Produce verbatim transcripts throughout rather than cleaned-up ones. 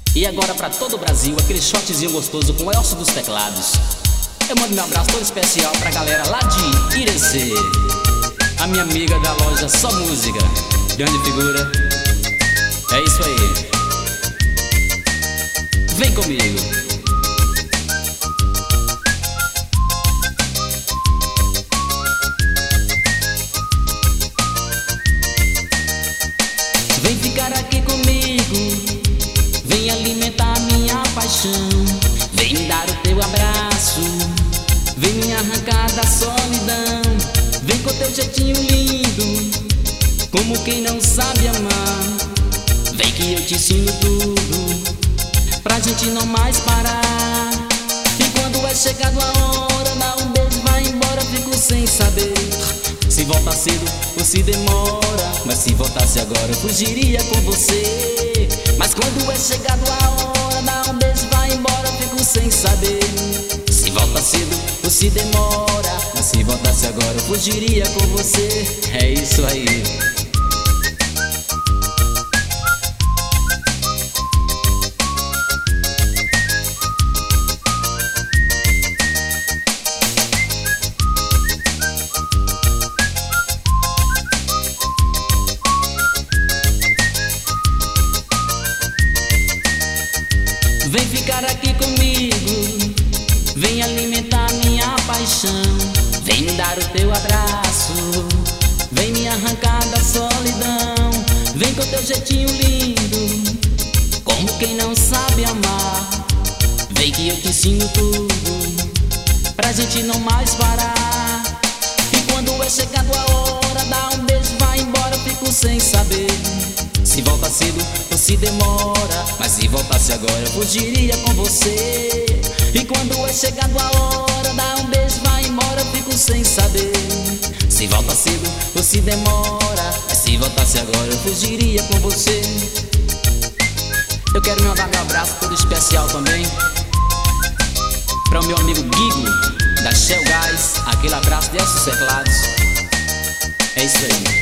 E agora pra todo o Brasil, aquele shotzinho gostoso com o Elcio dos teclados. Eu mando meu abraço todo especial pra galera lá de Irecê, a minha amiga da loja Só Música, grande figura. É isso aí. Vem comigo. Vem ficar aqui comigo, vem alimentar minha paixão, vem me dar o teu abraço, vem me arrancar da solidão, vem com teu jeitinho lindo, como quem não sabe amar. Vem que eu te ensino tudo, pra gente não mais parar. E quando é chegado a hora, dá um beijo, vai embora, fico sem saber se volta cedo ou se demora. Mas se voltasse agora eu fugiria com você. Mas quando é chegado a hora, dá um beijo, vai embora, fico sem saber se volta cedo ou se demora. Mas se voltasse agora eu fugiria com você. É isso aí. Vem ficar aqui comigo, vem alimentar minha paixão, vem me dar o teu abraço, vem me arrancar da solidão, vem com teu jeitinho lindo, como quem não sabe amar. Vem que eu te ensino tudo, pra gente não mais parar. E quando é chegado a hora, dá um beijo, vai embora, fico sem saber se volta cedo ou se demora. Mas se voltasse agora eu fugiria com você. E quando é chegado a hora, dá um beijo, vai embora, fico sem saber se volta cedo ou se demora. Mas se voltasse agora eu fugiria com você. Eu quero mandar meu abraço todo especial também para o meu amigo Guigo da Shell Gás. Aquele abraço de Elcio Teclados. É isso aí.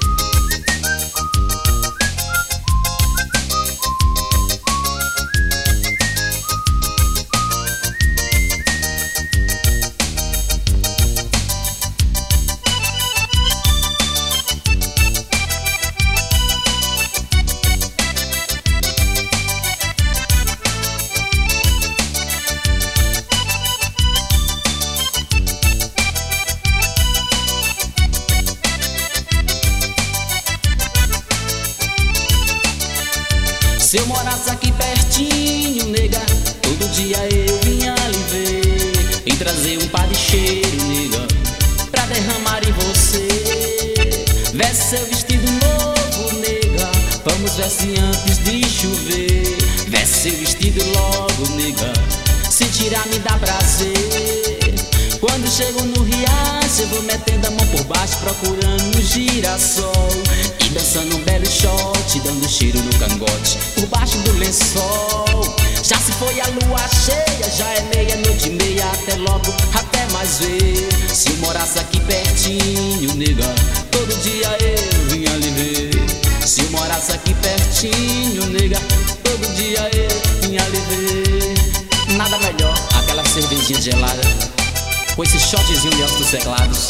Se eu morasse aqui pertinho, nega, todo dia eu vinha lhe ver e trazer um par de cheiro, nega, pra derramar em você. Veste seu vestido novo, nega, vamos ver se antes de chover. Veste seu vestido logo, nega, se tirar me dá prazer. Quando chego no riacho, eu vou metendo a mão por baixo, procurando um girassol e dançando um belo shot, dando cheiro no cangote, por baixo do lençol. Já se foi a lua cheia, já é meia-noite e meia, até logo, até mais ver. Se eu morasse aqui pertinho, nega, todo dia eu vinha lhe ver. Se eu morasse aqui pertinho, nega, todo dia eu vinha lhe ver. Nada melhor, aquela cervejinha gelada com esse shotzinho de Elcio dos teclados.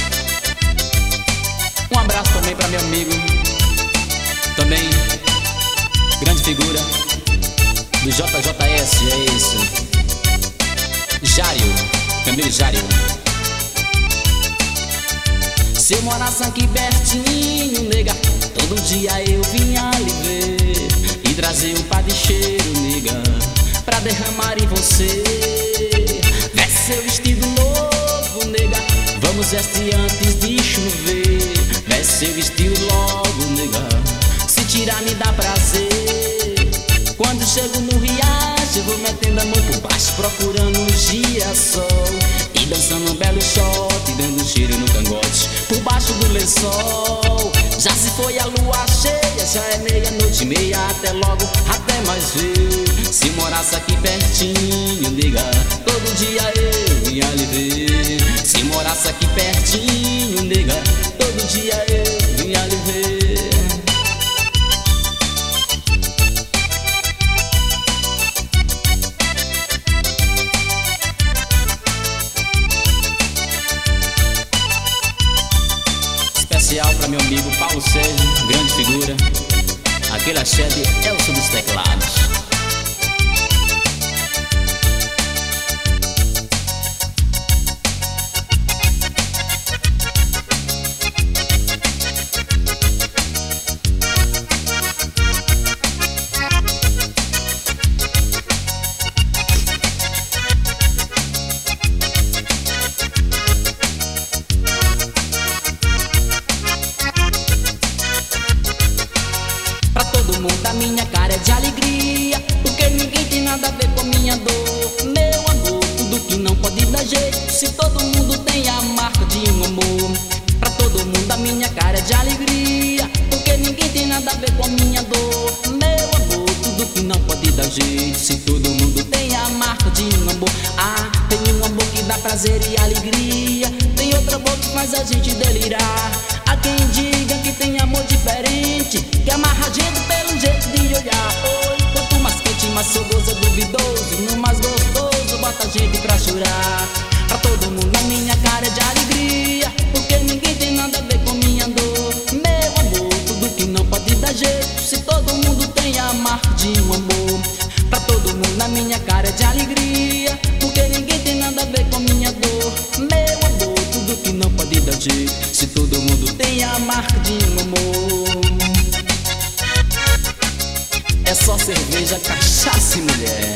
Um abraço também para meu amigo, também grande figura do J J S, é isso, Jário, Camilo Jário. Se eu morasse aqui pertinho, nega, todo dia eu vinha lhe ver e trazer um par de cheiro, nega, pra derramar em você. Veste seu vestido novo, nega, vamos vestir antes de chover. Veste seu vestido logo, nega, se tirar me dá prazer. Quando chego no riacho, eu vou metendo a mão por baixo, procurando um girassol e dançando um belo shot, dando cheiro no cangote, por baixo do lençol. Já se foi a lua cheia, já é meia-noite e meia, até logo, até mais ver. Se morasse aqui pertinho, nega, todo dia eu vinha lhe ver. Se morasse aqui pertinho, nega, todo dia eu vinha lhe ver. Aquele axé de Elson dos teclados. Todo mundo a minha cara é de alegria, porque ninguém tem nada a ver com minha dor. Meu amor, tudo que não pode dar jeito, se todo mundo tem a marca de um amor. Pra todo mundo a minha cara é de alegria, porque ninguém tem nada a ver com minha dor. Meu amor, tudo que não pode dar jeito, se todo mundo tem a marca de um amor. Ah, tem um amor que dá prazer e alegria, tem outro amor que faz a gente delirar. Há quem diga que tem amor diferente, que amarra a gente pelo jeito de olhar. Oi, quanto mais quente, mais sogoso é duvidoso, no mais gostoso bota a gente pra chorar. Pra todo mundo a minha cara é de alegria, porque ninguém tem nada a ver com minha dor. Meu amor, tudo que não pode dar jeito, se todo mundo tem a marca de um amor. Pra todo mundo a minha cara é de alegria, porque ninguém tem nada a ver com minha dor. Meu amor, tudo que não pode dar jeito, se todo mundo tem a marca de um amor. É só cerveja, cachaça e mulher.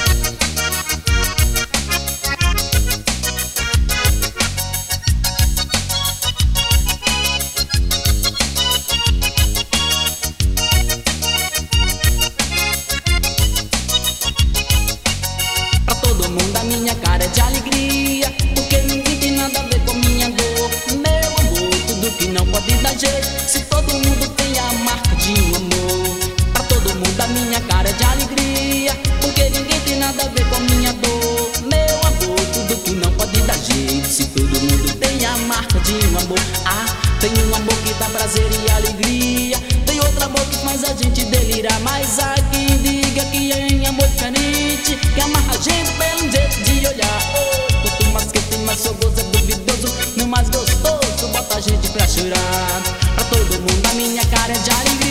Pra todo mundo a minha cara é de alegria, porque ninguém tem nada a ver com minha dor. Meu amor, tudo que não pode dar jeito, se todo mundo tem a marca de um amor. Pra todo mundo a minha cara é de alegria, porque ninguém tem nada a ver com minha dor. Meu amor, tudo que não pode dar jeito, se todo mundo tem a marca de um amor. Ah, tem um amor que dá prazer e alegria, tem outro amor que faz a gente delirar. Mas há quem diga que é amor diferente, que amarra a gente pelo jeito de olhar. Oh, quanto mais que tem, mais sogoso é duvidoso, no mais gostoso bota a gente pra chorar. Pra todo mundo a minha cara é de alegria,